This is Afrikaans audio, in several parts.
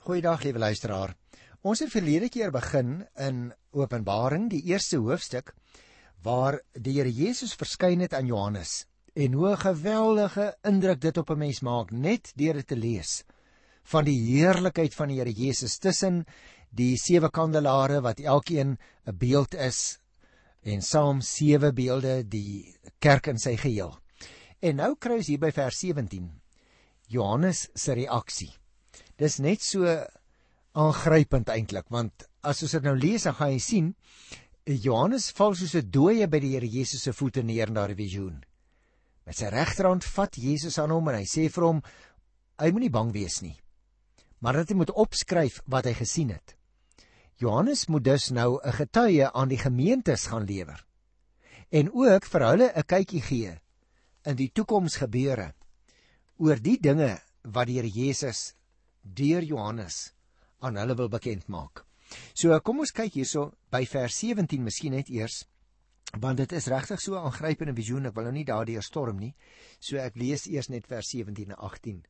Goeiedag, liewe luisteraar. Ons het verlede keer begin in Openbaring, die eerste hoofstuk, waar die Here Jesus verskyn het aan Johannes. En hoe 'n geweldige indruk dit op 'n mens maak, net deur dit te lees, van die heerlikheid van die Here Jesus tussen die 7 kandelare, wat elkeen 'n beeld is, en saam 7 beelde, die kerk in sy geheel. En nou kry ons hier by vers 17, Johannes se reaksie. Dis net so aangrypend eintlik, want as ons dit nou lees, dan gaan jy sien, Johannes val soos 'n dooie by die Here Jesus se voete neer in daardie visioen. Met sy regterhand vat Jesus aan hom en hy sê vir hom, hy moenie bang wees nie, maar dat hy moet opskryf wat hy gesien het. Johannes moet dus nou 'n getuie aan die gemeentes gaan lewer, en ook vir hulle 'n kykie gee in die toekomsgebeure, oor die dinge wat die Here Jesus deur Johannes aan hulle wil bekend maak. So kom ons kyk hierso by vers 17 miskien net eers, want dit is regtig so 'n aangrypende visioen. Ek wil nou nie daardeur storm nie, so ek lees eers net vers 17 en 18.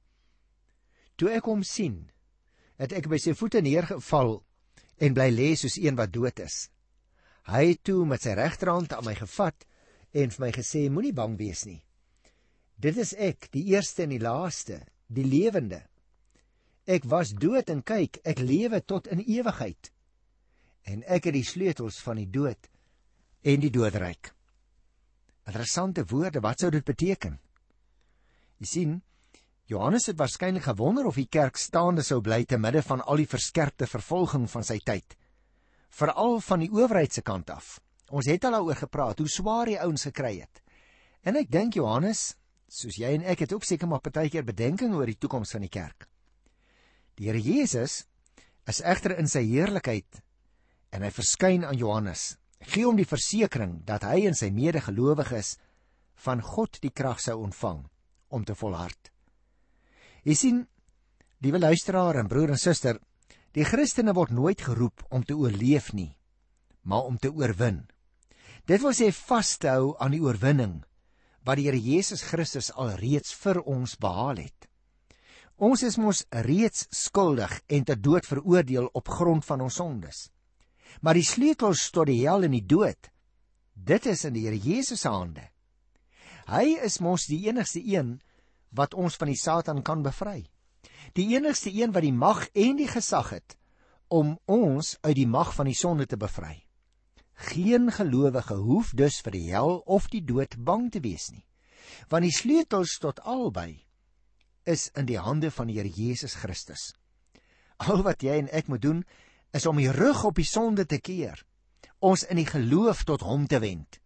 Toe ek hom sien, het ek by sy voete neergeval en bly lê soos een wat dood is. Hy het toe met sy regterhand aan my gevat en vir my gesê, moenie bang wees nie. Dit is ek, die eerste en die laaste, die lewende. Ek was dood en kyk, ek lewe tot in ewigheid. En ek het die sleutels van die dood en die doodryk. Interessante woorde, wat sou dit beteken? Jy sien, Johannes het waarskynlik gewonder of die kerk staande sou bly te midde van al die verskerpte vervolging van sy tyd. Veral van die owerheid se kant af. Ons het al daaroor gepraat, hoe swaar die ouens gekry het. En ek dink Johannes, soos jy en ek, het ook seker maar partykeer bedenking oor die toekoms van die kerk. Die Here Jesus is egter in sy heerlikheid en hy verskyn aan Johannes, gee hom die versekering dat hy en sy medegelowiges van God die krag sou ontvang om te volhard. Jy sien, liewe luisteraar en broer en suster, die Christene word nooit geroep om te oorleef nie, maar om te oorwin. Dit wil sê vas te hou aan die oorwinning wat die Here Jesus Christus al reeds vir ons behaal het. Ons is mos reeds skuldig en ter dood veroordeel op grond van ons sondes. Maar die sleutels tot die hel en die dood, dit is in die Here Jesus se hande. Hy is mos die enigste een wat ons van die Satan kan bevry. Die enigste een wat die mag en die gesag het om ons uit die mag van die sonde te bevry. Geen gelowige hoef dus vir die hel of die dood bang te wees nie, want die sleutels tot albei is in die hande van die Here Jesus Christus. Al wat jy en ek moet doen, is om die rug op die sonde te keer, ons in die geloof tot hom te wend.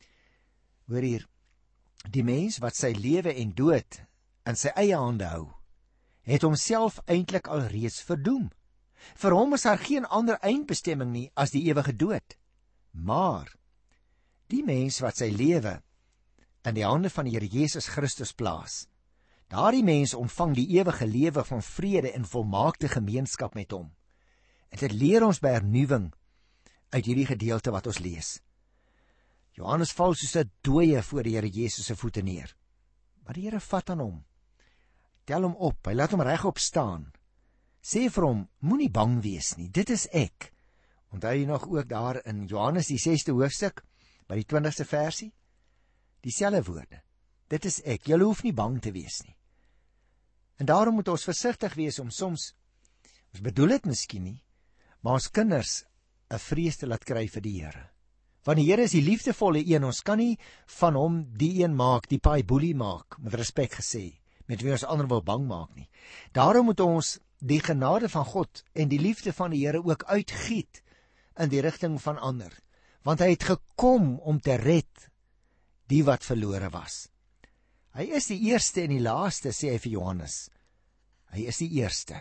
Hoor hier, die mens wat sy lewe en dood in sy eie hande hou, het homself eintlik al reeds verdoem. Vir hom is daar geen ander eindbestemming nie as die ewige dood. Maar die mens wat sy lewe in die hande van die Here Jesus Christus plaas, daardie mens ontvang die ewige lewe van vrede en volmaakte gemeenskap met hom. En dit leer ons by hernuwing uit hierdie gedeelte wat ons lees. Johannes val soos 'n dooie voor die Here Jesus se voete neer. Maar die Here vat aan hom, tel hom op, hy laat hom regop staan, sê vir hom, moenie bang wees nie, dit is ek. Onthou jy nog ook daar in Johannes die 6de hoofstuk, by die 20ste versie? Dieselfde woorde, dit is ek, julle hoef nie bang te wees nie. En daarom moet ons versigtig wees om soms, ons bedoel dit miskien nie, maar ons kinders 'n vrees te laat kry vir die Here. Want die Here is die liefdevolle een, ons kan nie van hom die een maak, die paai boelie maak, met respek gesê, met wie ons ander wil bang maak nie. Daarom moet ons die genade van God en die liefde van die Here ook uitgiet in die rigting van ander, want hy het gekom om te red die wat verlore was. Hy is die eerste en die laaste, sê hy vir Johannes. Hy is die eerste.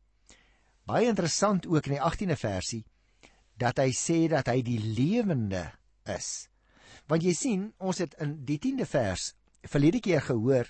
Baie interessant ook in die 18de versie, dat hy sê dat hy die lewende is. Want jy sien, ons het in die 10de vers verlede keer gehoor,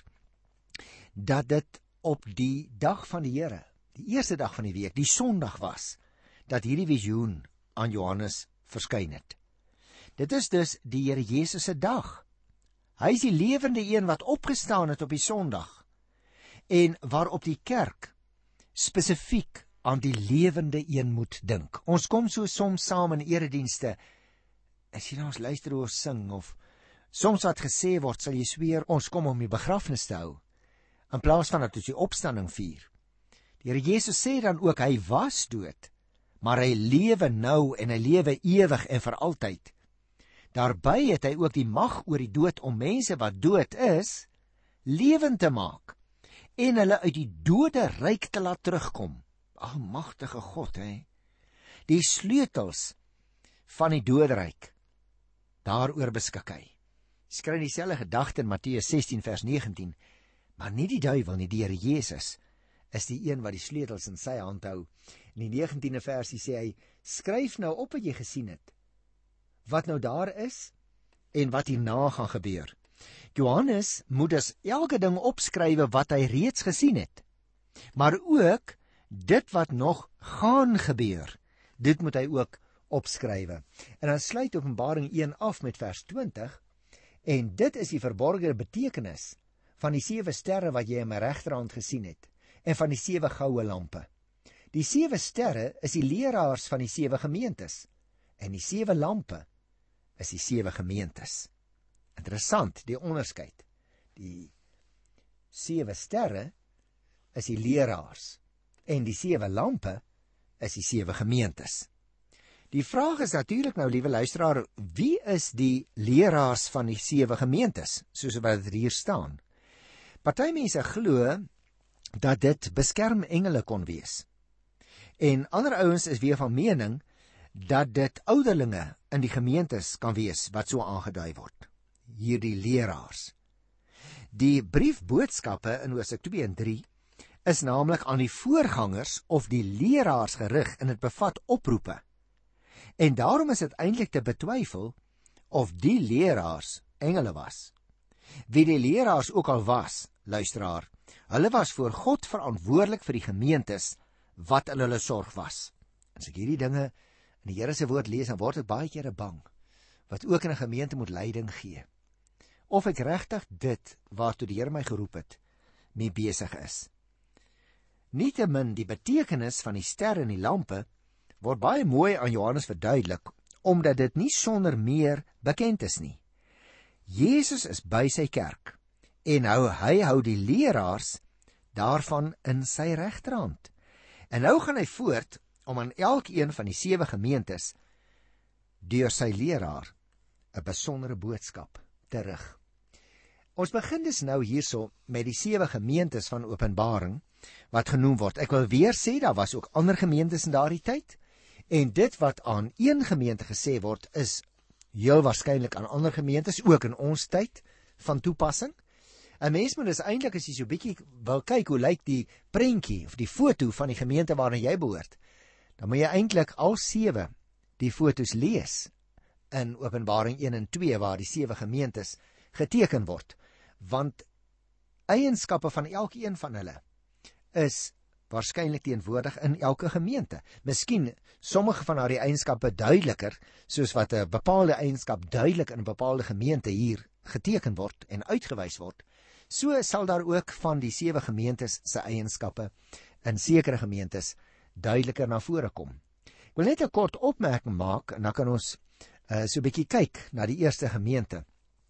dat dit op die dag van die Here, die eerste dag van die week, die Sondag was, dat hierdie visioen aan Johannes verskyn het. Dit is dus die Here Jesus se dag. Hy is die lewende een wat opgestaan het op die Sondag, en waarop die kerk spesifiek aan die lewende een moet dink. Ons kom so soms saam in eredienste, as jy nou ons luister hoe ons sing, of soms wat gesê word, sal jy sweer, ons kom om die begrafnis te hou, in plaas van dat ons die opstanding vier. Die Here Jesus sê dan ook, hy was dood, maar hy lewe nou en hy lewe ewig en vir altyd. Daarby het hy ook die mag oor die dood om mense wat dood is, lewend te maak en hulle uit die dode ryk te laat terugkom. Almagtige God, hè. Die sleutels van die doderyk, daaroor beskik hy. Skryf dieselfde gedagte in Matteus 16 vers 19, maar nie die duiwel nie, die Here Jesus is die een wat die sleutels in sy hand hou. In die 19de versie sê hy, skryf nou op wat jy gesien het, wat nou daar is en wat hierna gaan gebeur. Johannes moet dus elke ding opskrywe wat hy reeds gesien het, maar ook dit wat nog gaan gebeur, dit moet hy ook opskrywe. En dan sluit Openbaring 1 af met vers 20, en dit is die verborgde betekenis van die 7 sterre wat jy in my regterhand gesien het, en van die 7 goue lampe. Die 7 sterre is die leraars van die 7 gemeentes, en die 7 lampe is die 7 gemeentes. Interessant, die onderskeid. Die 7 sterre is die leraars, en die 7 lampe is die 7 gemeentes. Die vraag is natuurlik nou, liewe luisteraar, wie is die leraars van die 7 gemeentes, soos wat dit hier staan? Party mense glo dat dit beskermengele kon wees. En ander ouens is weer van mening dat dit ouderlinge in die gemeentes kan wees wat so aangedui word. Hierdie leraars. Die briefboodskappe in Hoofstuk 2 en 3 is naamlik aan die voorgangers of die leraars gerig, en dit bevat oproepe. En daarom is dit eintlik te betwyfel of die leraars engele was. Wie die leraars ook al was, luisteraar, hulle was voor God verantwoordelik vir die gemeentes wat in hulle sorg was. As ek hierdie dinge in die Here se woord lees, dan word ek baie kere bang, wat ook in 'n gemeente moet leiding gee. Of ek regtig dit waartoe die Here my geroep het, mee besig is. Nietemin, die betekenis van die sterre en die lampe word baie mooi aan Johannes verduidelik, omdat dit nie sonder meer bekend is nie. Jesus is by sy kerk, en hy hou die leraars daarvan in sy regterhand. En nou gaan hy voort om aan elkeen van die 7 gemeentes deur sy leraar 'n besondere boodskap te rig. Ons begin dus nou hierso met die 7 gemeentes van Openbaring wat genoem word. Ek wil weer sê, daar was ook ander gemeentes in daardie tyd, en dit wat aan een gemeente gesê word, is heel waarskynlik aan ander gemeentes, ook in ons tyd, van toepassing. 'n Mens moet dus eintlik, as jy so bietjie wil kyk hoe lyk die prentjie of die foto van die gemeente waarna jy behoort, dan moet jy eintlik al 7 die fotos lees in Openbaring 1 en 2 waar die 7 gemeentes geteken word, want eienskappe van elkeen van hulle is waarskynlik teenwoordig in elke gemeente. Miskien sommige van daardie eienskappe duideliker, soos wat 'n bepaalde eienskap duidelik in 'n bepaalde gemeente hier geteken word en uitgewys word. So sal daar ook van die 7 gemeentes se eienskappe in sekere gemeentes duideliker na vore kom. Ek wil net 'n kort opmerking maak, en dan kan ons so 'n bietjie kyk na die eerste gemeente.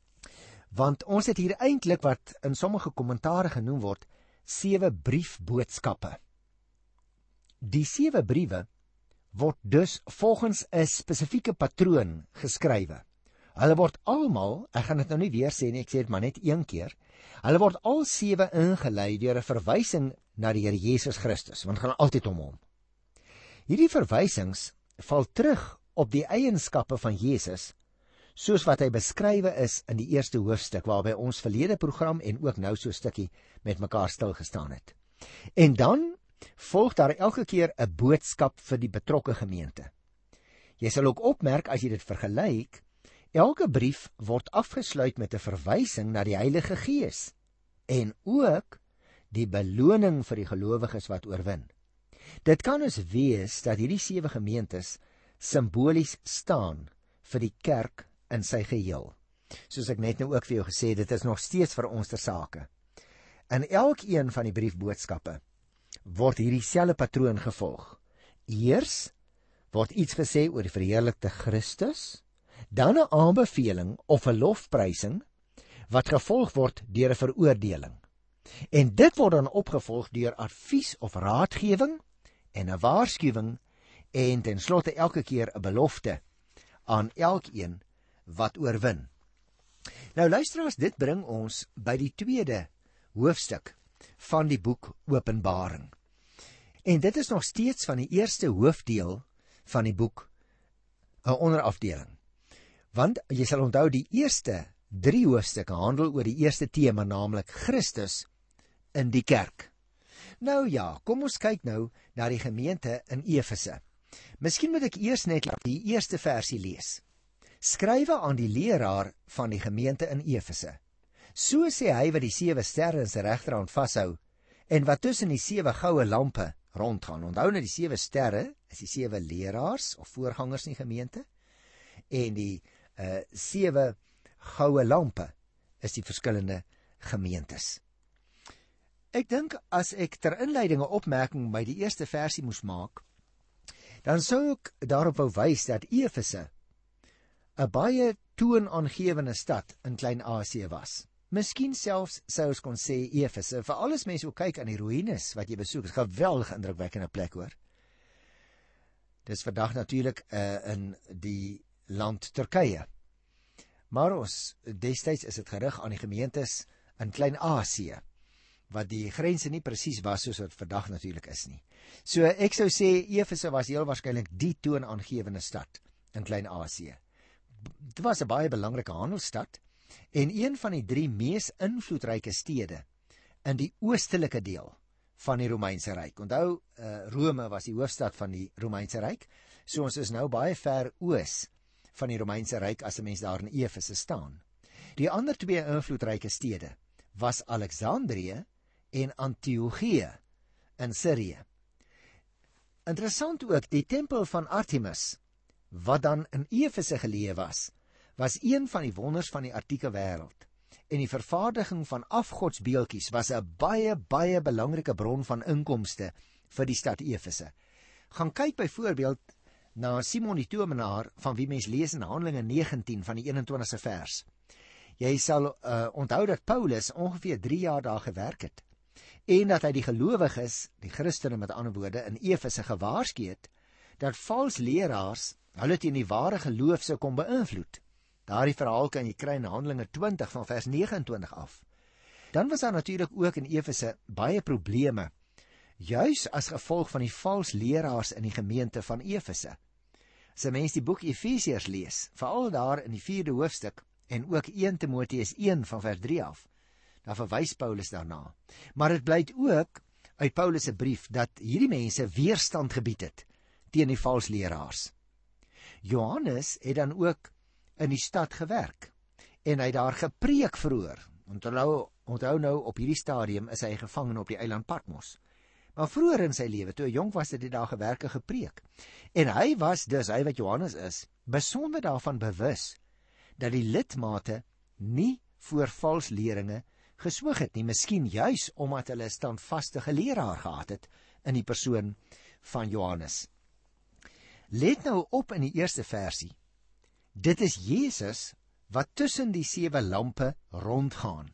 Want ons het hier eintlik wat in sommige kommentare genoem word 7 briefboodskappe. Die 7 briewe word dus volgens 'n spesifieke patroon geskrywe. Hulle word almal, ek gaan dit nou nie weer sê nie, ek sê dit maar net een keer, hulle word al 7 ingelei deur 'n verwysing na die Here Jesus Christus, want gaan altyd om hom. Hierdie verwysings val terug op die eienskappe van Jesus, soos wat hy beskrywe is in die eerste hoofstuk, waarby ons verlede program en ook nou so 'n stukkie met mekaar stilgestaan het. En dan volg daar elke keer 'n boodskap vir die betrokke gemeente. Jy sal ook opmerk, as jy dit vergelyk, elke brief word afgesluit met 'n verwysing na die Heilige Gees en ook die beloning vir die gelowiges wat oorwin. Dit kan dus wees dat hierdie 7 gemeentes simbolies staan vir die kerk in sy geheel. Soos ek net nou ook vir jou gesê, dit is nog steeds vir ons ter sake. In elkeen van die briefboodskappe word hierdie selfde patroon gevolg. Eers word iets gesê oor die verheerlikte Christus, dan 'n aanbeveling of 'n lofprysing wat gevolg word deur 'n veroordeling. En dit word dan opgevolg deur advies of raadgewing en 'n waarskuwing en ten slotte elke keer 'n belofte aan elkeen wat oorwin. Nou luisteraars, dit bring ons by die tweede hoofstuk van die boek Openbaring. En dit is nog steeds van die eerste hoofdeel van die boek 'n onderafdeling. Want jy sal onthou die eerste 3 hoofstukke handel oor die eerste tema, naamlik Christus in die kerk. Nou ja, kom ons kyk nou na die gemeente in Efese. Miskien moet ek eers net die eerste versie lees. Skrywe aan die leraar van die gemeente in Efese. So sê hy wat die 7 sterre in sy regterhand vashou en wat tussen die 7 goue lampe rondgaan. Onthou nou die 7 sterre is die 7 leraars of voorgangers in die gemeente en die 7 goue lampe is die verskillende gemeentes. Ek dink as ek ter inleiding 'n opmerking by die eerste versie moes maak, dan sou ek daarop wou wys dat Efese 'n baie toonaangewende stad in Klein-Asië was. Miskien selfs sou ons kon sê Efese, veral as mense ook kyk aan die ruïnes wat jy besoek, is 'n geweldige indrukwekkende plek hoor. Dis vandag natuurlik in die land Turkye. Maar destyds is dit gerig aan die gemeentes in Klein-Asië, wat die grense nie presies was soos wat vandag natuurlik is nie. So ek sou sê Efese was heel waarskynlik die toonaangewende stad in Klein-Asië. Dit was 'n baie belangrike handelsstad en een van die 3 mees invloedryke stede in die oostelike deel van die Romeinse Ryk. Onthou, Rome was die hoofstad van die Romeinse Ryk, so ons is nou baie ver oos van die Romeinse Ryk as 'n mens daar in Efese staan. Die ander 2 invloedryke stede was Alexandrië en Antiochië in Sirië. Interessant ook, die tempel van Artemis, wat dan in Efese geleë was een van die wonders van die antieke wêreld. En die vervaardiging van afgodsbeeldjies was 'n baie belangrike bron van inkomste vir die stad Efese. Gaan kyk byvoorbeeld na Simon die towenaar, van wie mens lees in Handelinge 19 van die 21ste vers. Jy sal onthou dat Paulus ongeveer 3 jaar daar gewerk het en dat hy die gelowiges, die Christene met ander woorde, in Efese gewaarsku het dat vals leraars hulle teen die ware geloof sou kom beïnvloed. Daardie verhaal kan jy kry in Handelinge 20 van vers 29 af. Dan was daar natuurlik ook in Efese baie probleme, juis as gevolg van die vals leraars in die gemeente van Efese. As 'n mens die boek Efesiërs lees, veral daar in die 4de hoofstuk en ook 1 Timoteus 1 van vers 3 af, dan verwys Paulus daarna. Maar dit blyk ook uit Paulus se brief dat hierdie mense weerstand gebied het teen die vals leraars. Johannes het dan ook in die stad gewerk en hy het daar gepreek vroeër. Onthou nou, op hierdie stadium is hy gevang op die eiland Patmos. Maar vroeër in sy lewe, toe hy jonk was, het hy daar gewerk en gepreek. En hy was dus, hy wat Johannes is, besonder daarvan bewus dat die lidmate nie voor vals leringe geswoeg het nie, miskien juis omdat hulle 'n standvastige leraar gehad het in die persoon van Johannes. Let nou op in die eerste versie. Dit is Jesus wat tussen die 7 lampe rondgaan.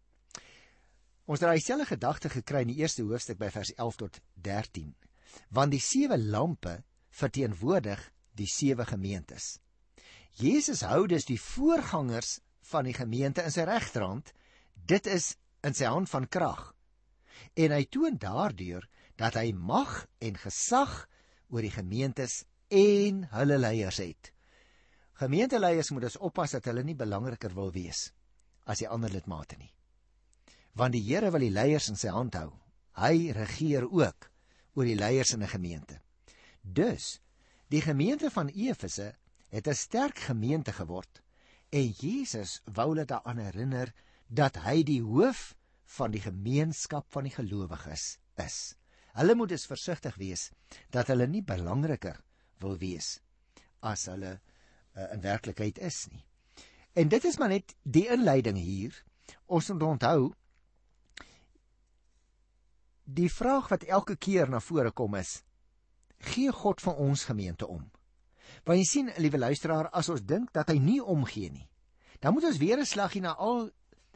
Ons het dieselfde gedagte gekry in die eerste hoofstuk by vers 11 tot 13, want die 7 lampe verteenwoordig die 7 gemeentes. Jesus hou dus die voorgangers van die gemeente in sy regterhand, dit is in sy hand van krag, en hy toon daardeur dat hy mag en gesag oor die gemeentes en hulle leiers het. Gemeenteleiers moet dus oppas dat hulle nie belangriker wil wees as die ander lidmate nie. Want die Here wil die leiers in sy hand hou. Hy regeer ook oor die leiers in 'n gemeente. Dus, die gemeente van Efese het 'n sterk gemeente geword en Jesus wou hulle daaraan herinner dat hy die hoof van die gemeenskap van die gelowiges is. Hulle moet dus versigtig wees dat hulle nie belangriker wil wees as hulle in werklikheid is nie. En dit is maar net die inleiding hier. Ons moet onthou, Die vraag wat elke keer na vore kom is, gee God vir ons gemeente om? Want jy sien, liewe luisteraar, as ons dink dat hy nie omgee nie, dan moet ons weer 'n slaggie na al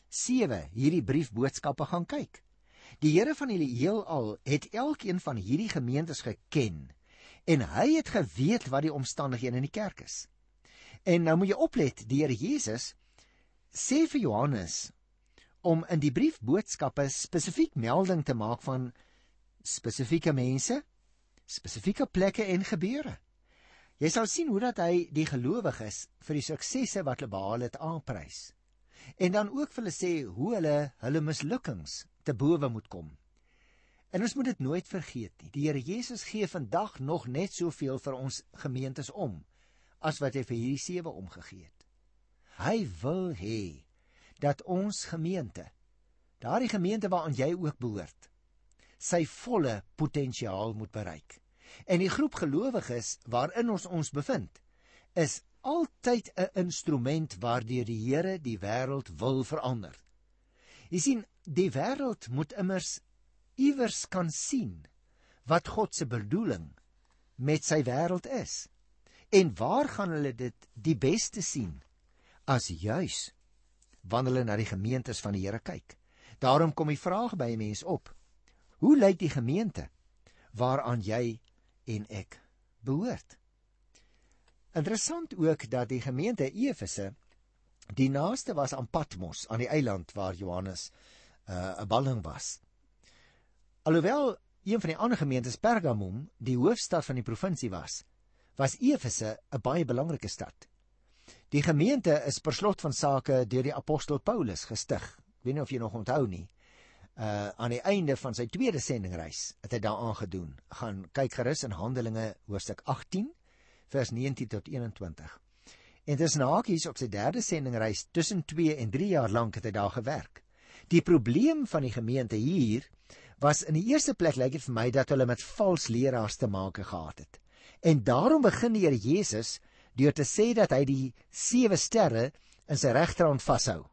7 hierdie briefboodskappe gaan kyk. Die Here van die heelal het elkeen van hierdie gemeentes geken, en hy het geweet wat die omstandighede in die kerk is. En nou moet jy oplet, die Here Jesus sê vir Johannes om in die briefboodskappe spesifiek melding te maak van spesifieke mense, spesifieke plekke en gebeure. Jy sal sien hoe dat hy die gelowiges vir die suksesse wat hulle behaal het aanprys. En dan ook vir hulle sê hoe hulle mislukkings te bowe moet kom. En ons moet dit nooit vergeet nie. Die Here Jesus gee vandag nog net soveel vir ons gemeentes om, as wat hy vir hierdie 7 omgegee het. Hy wil hê dat ons gemeente, daardie gemeente waaraan jy ook behoort, sy volle potensiaal moet bereik. En die groep gelowiges waarin ons bevind, is altyd 'n instrument waardeur die Here die wêreld wil verander. Jy sien, die wêreld moet immers iewers kan sien wat God se bedoeling met sy wêreld is. En waar gaan hulle dit die beste sien as juis wanneer hulle na die gemeentes van die Here kyk? Daarom kom die vraag by 'n mens op: hoe lyk die gemeente waaraan jy en ek behoort? Interessant ook dat die gemeente Efese die naaste was aan Patmos, aan die eiland waar Johannes 'n balling was. Alhoewel een van die ander gemeentes Pergamum die hoofstad van die provinsie was Efese 'n baie belangrike stad. Die gemeente is per slot van sake deur die apostel Paulus gestig. Ek weet nie of jy nog onthou nie. Aan die einde van sy tweede sendingreis het hy daar aangedoen. Gaan kyk gerus in Handelinge hoofstuk 18 vers 19 tot 21. En dis hakies op sy derde sendingreis, tussen 2 en 3 jaar lank het hy daar gewerk. Die probleem van die gemeente hier was in die eerste plek, lyk dit vir my, dat hulle met vals leraars te maak gehad het. En daarom begin die Here Jesus deur te sê dat hy die 7 sterre in sy regterhand vashou.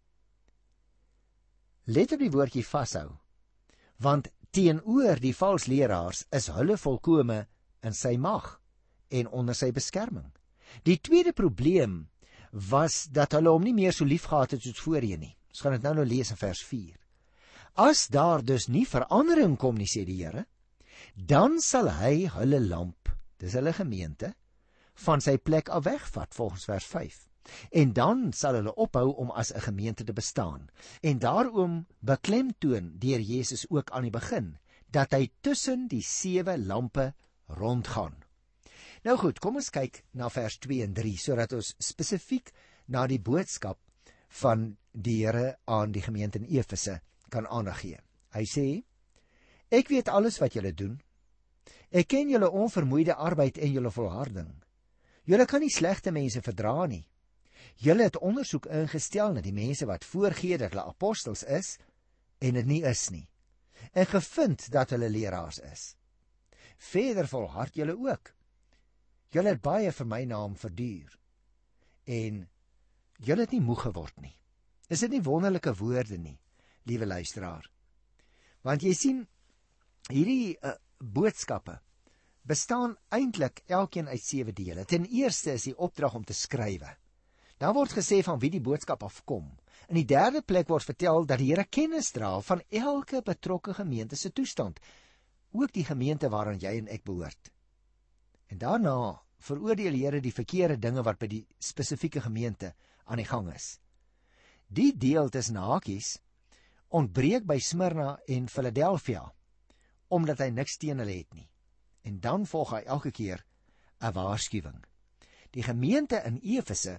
Let op die woordjie vashou, want teenoor die vals leraars is hulle volkome in sy mag en onder sy beskerming. Die tweede probleem was dat hulle hom nie meer so lief gehad het soos voorheen nie. Ons gaan dit nou lees in vers 4. As daar dus nie verandering kom nie, sê die Here, dan sal hy hulle lamp, dis hulle gemeente, van sy plek af wegvat, volgens vers 5. En dan sal hulle ophou om as 'n gemeente te bestaan. En daarom beklemtoon deur Jesus ook aan die begin, dat hy tussen die 7 lampe rondgaan. Nou goed, kom ons kyk na vers 2 en 3, sodat ons spesifiek na die boodskap van die Here aan die gemeente in Efese kan aandag gee. Hy sê, ek weet alles wat julle doen. Ek ken julle onvermoeide arbeid en julle volharding. Julle kan nie slegte mense verdra nie. Julle het ondersoek ingestel na die mense wat voorgee dat hulle apostels is en dit nie is nie, en gevind dat hulle leraars is. Verder volhard julle ook. Julle het baie vir my naam verduur en julle het nie moeg geword nie. Is dit nie wonderlike woorde nie, liewe luisteraar? Want jy sien, hierdie boodskappe bestaan eintlik elkeen uit 7 dele. Ten eerste is die opdrag om te skrywe. Dan word gesê van wie die boodskap afkom. In die derde plek word vertel dat die Here kennis dra van elke betrokke gemeente se toestand, ook die gemeente waaraan jy en ek behoort. En daarna veroordeel die Here die verkeerde dinge wat by die spesifieke gemeente aan die gang is. Die deel tussen hakies ontbreek by Smyrna en Philadelphia, omdat hy niks teen hulle het nie. En dan volg hy elke keer 'n waarskuwing. Die gemeente in Efese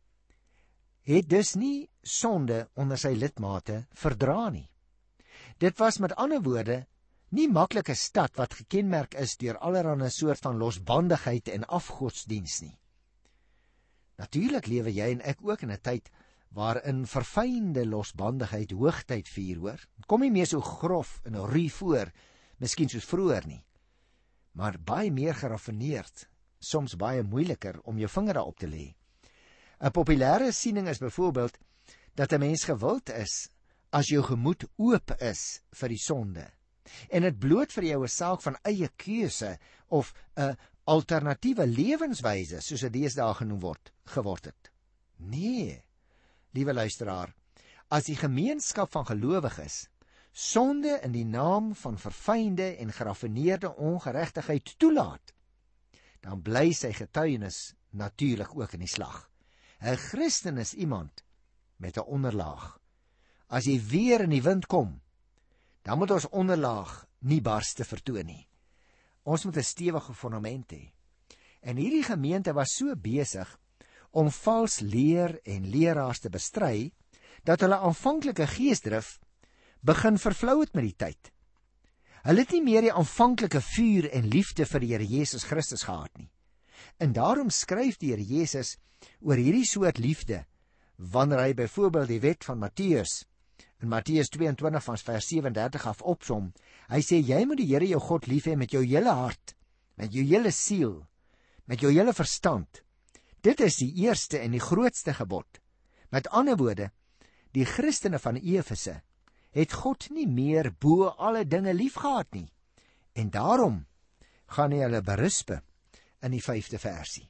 het dus nie sonde onder sy lidmate verdra nie. Dit was met ander woorde nie maklike stad wat gekenmerk is deur allerlei soort van losbandigheid en afgodsdiens nie. Natuurlik lewe jy en ek ook in 'n tyd waarin verfynde losbandigheid hoogtyd vier, hoor. Dit kom nie meer so grof en ruw voor, miskien soos vroeër nie, maar baie meer geraffineerd, soms baie moeiliker om jou vinger daarop te lê. 'n Populêre siening is byvoorbeeld dat 'n mens gewild is as jou gemoed oop is vir die sonde En dit bloot vir jou 'n saak van eie keuse of 'n alternatiewe lewenswyse, soos dit deesdae genoem geword het. Nee, liewe luisteraar, as die gemeenskap van gelowiges sonde in die naam van verfynde en geraffineerde ongeregtigheid toelaat, dan bly sy getuienis natuurlik ook in die slag. 'n Christen is iemand met 'n onderlaag. As jy weer in die wind kom, dan moet ons onderlaag nie barste vertoon nie. Ons moet 'n stewige fondament hê. En hierdie gemeente was so besig om vals leer en leraars te bestry, dat hulle aanvanklike geesdrif begin vervlou het met die tyd. Hulle het nie meer die aanvanklike vuur en liefde vir die Here Jesus Christus gehad nie. En daarom skryf die Here Jesus oor hierdie soort liefde, wanneer hy byvoorbeeld die wet van Matteus, in Matteus 22 van vers 37 af opsom. Hy sê, jy moet die Here jou God lief hê met jou hele hart, met jou hele siel, met jou hele verstand. Dit is die eerste en die grootste gebod. Met ander woorde, die Christene van Efese het God nie meer bo alle dinge lief gehad nie. En daarom gaan hy hulle berispe in die 5de versie.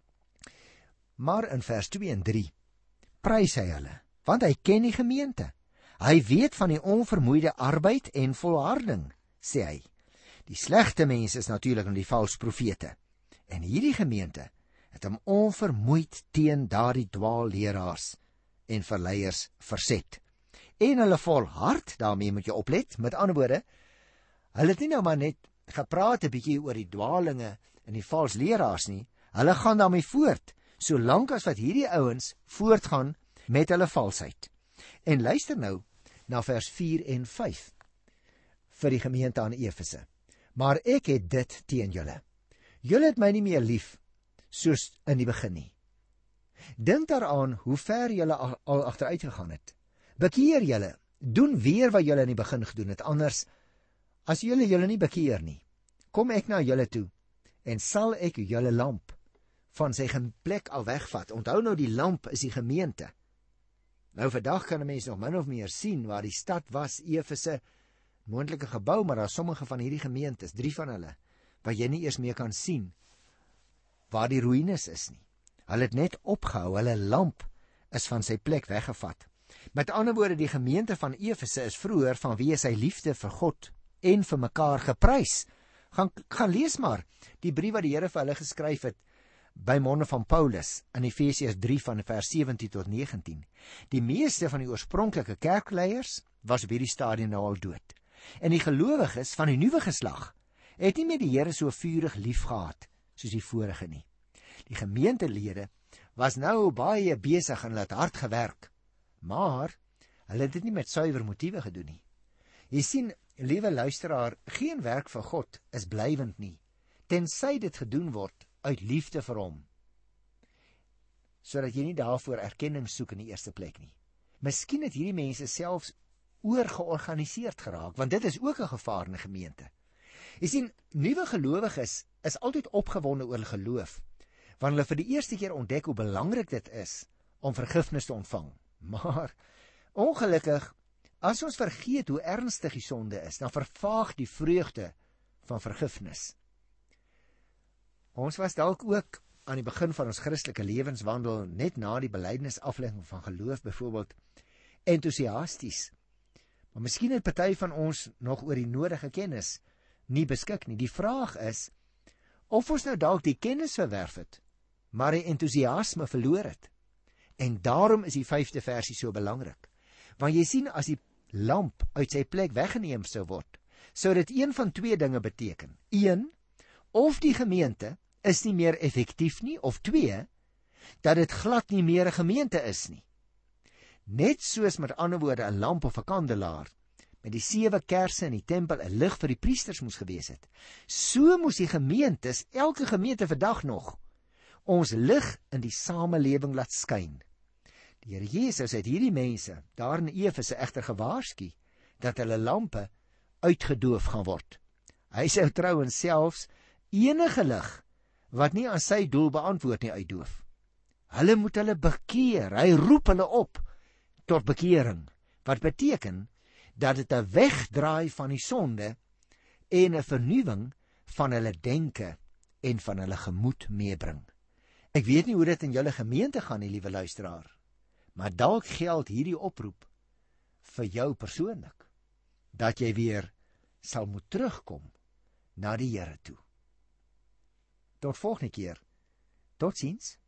Maar in vers 2 en 3 prys hy hulle, want hy ken die gemeente. Hy weet van die onvermoeide arbeid en volharding, sê hy. Die slegte mense is natuurlik die valse profete. En hierdie gemeente het hom onvermoeid teen daardie dwaalleraars en verleiers verset. En hulle volhard, daarmee moet jy oplet, met ander woorde, hulle het nie nou maar net gepraat 'n bietjie oor die dwaalinge en die valse leraars nie, hulle gaan daarmee voort, solank as wat hierdie ouens voortgaan met hulle valsheid. En luister nou na vers 4 en 5 vir die gemeente aan Efese. Maar ek het dit teen julle. Julle het my nie meer lief soos in die begin nie. Dink daaraan hoe ver julle al agteruit gegaan het. Bekeer julle, doen weer wat julle in die begin gedoen het, anders as julle nie bekeer nie, kom ek na julle toe en sal ek julle lamp van sy plek al wegvat. Onthou nou, die lamp is die gemeente. Nou vandag kan 'n mens nog min of meer sien waar die stad was, Efese, moontlike gebou, maar daar sommige van hierdie gemeentes, 3 van hulle, wat jy nie eers meer kan sien waar die ruïnes is nie. Hulle het net opgehou, hulle lamp is van sy plek weggevat. Met ander woorde, die gemeente van Efese is vroeër vanweë sy liefde vir God en vir mekaar geprys. Gaan lees maar die brief wat die Here vir hulle geskryf het by monde van Paulus in Efesiërs 3 van vers 17 tot 19. Die meeste van die oorspronklike kerkleiers was op hierdie stadium nou al dood. En die gelowiges van die nuwe geslag het nie met die Here so vurig lief gehad soos die vorige nie. Die gemeentelede was nou baie besig en hulle het hard gewerk, maar hulle het dit nie met suiwer motiewe gedoen nie. Jy sien, liewe luisteraar, geen werk vir God is blywend nie, tensy dit gedoen word uit liefde vir hom, sodat jy nie daarvoor erkenning soek in die eerste plek nie. Miskien het hierdie mense selfs oorgeorganiseerd geraak, want dit is ook 'n gevaar in 'n gemeente. Jy sien, nuwe gelowiges is altyd opgewonde oor geloof, want hulle vir die eerste keer ontdek hoe belangrik dit is om vergifnis te ontvang. Maar ongelukkig, as ons vergeet hoe ernstig die sonde is, dan vervaag die vreugde van vergifnis. Ons was dalk ook aan die begin van ons Christelike lewenswandel, net na die belydenisaflegging van geloof byvoorbeeld, entoesiasties. Maar miskien het party van ons nog oor die nodige kennis nie beskik nie. Die vraag is of ons nou dalk die kennis verwerf het, maar die entoesiasme verloor het. En daarom is die 5de versie so belangrik. Want jy sien, as die lamp uit sy plek weggeneem sou word, sou dit een van 2 dinge beteken. 1, of die gemeente is nie meer effektief nie, of 2, dat dit glad nie meer 'n gemeente is nie. Net soos met ander woorde 'n lamp of 'n kandelaar met die 7 kersse in die tempel 'n lig vir die priesters moes gewees het, so moes die gemeentes, elke gemeente vandag nog, ons lig in die samelewing laat skyn. Die Here Jesus het hierdie mense daar in Efese egter gewaarsku dat hulle lampe uitgedoof gaan word. Hy sou trouens selfs enige lig wat nie aan sy doel beantwoord nie uitdoof. Hulle moet hulle bekeer. Hy roep hulle op tot bekering, wat beteken dat dit 'n wegdraai van die sonde en 'n vernuwing van hulle denke en van hulle gemoed meebring. Ek weet nie hoe dit in julle gemeente gaan nie, liewe luisteraar, maar dalk geld hierdie oproep vir jou persoonlik, dat jy weer sal moet terugkom na die Here toe. Tot volgende keer. Totsiens.